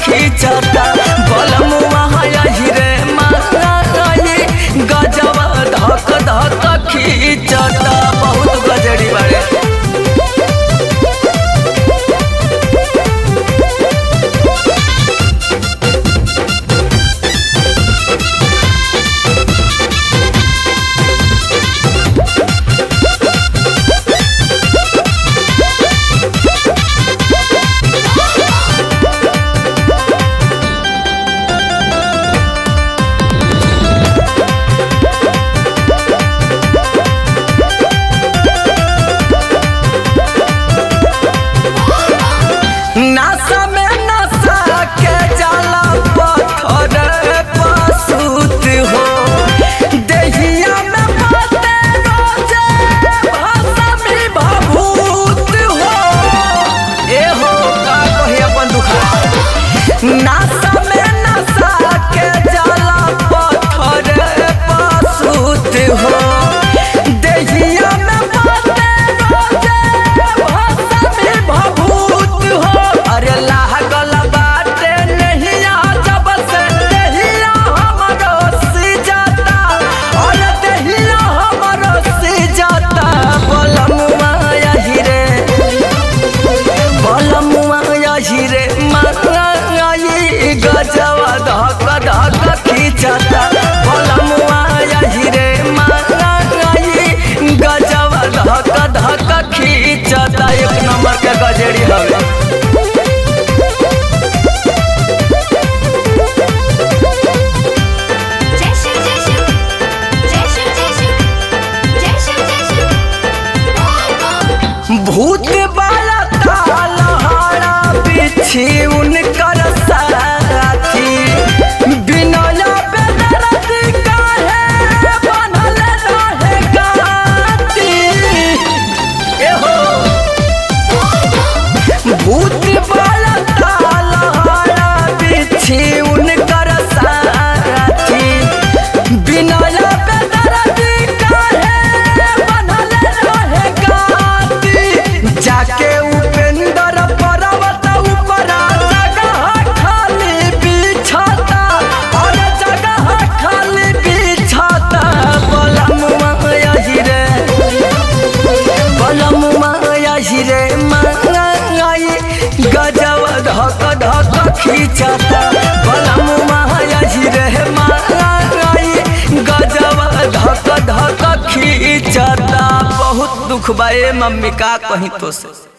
खींचता बलमुआ यही रे माई गजवा धक धक खींचता बहुत गजड़ी बाड़े। नशा में नशा के जाला पत्थर पसूत हो देहिया में बाते रोजे भाषा में भभूत हो ए हो का कही अपन दुखा। नशा में नशा के जाला पत्थर पसूत हो देहिया में बाते रोजे भाषा में भभूत हो। अरे लागल बाटे नहिया जब से देहिया हमरो सिजता और देहिया हमरो सिजता बलमुआ यही रे माई गजवा धक धक खींचता बलमुआ यही रे माई गजवा धक धक खींचता एक नंबर के गजड़ी हवे। भूत वाला तालहारा पीछे उनकर साथी बिनौला पे दर्द काहे बनल रहे गाती ए हो। भूत वाला तालहारा पीछे उनकर साथी बिनौला पे दर्द काहे बनल रहे गाती। जाके उपेंद्र पर्वत ऊपर जगह खाली बिछता और जगह खाली बिछता बलमुआ यही रे माई गजवा धक धक खींचता बलमुआ यही रे माई गजवा धक धक खींचता बहुत दुख बा ए मम्मी का कहीं तो से।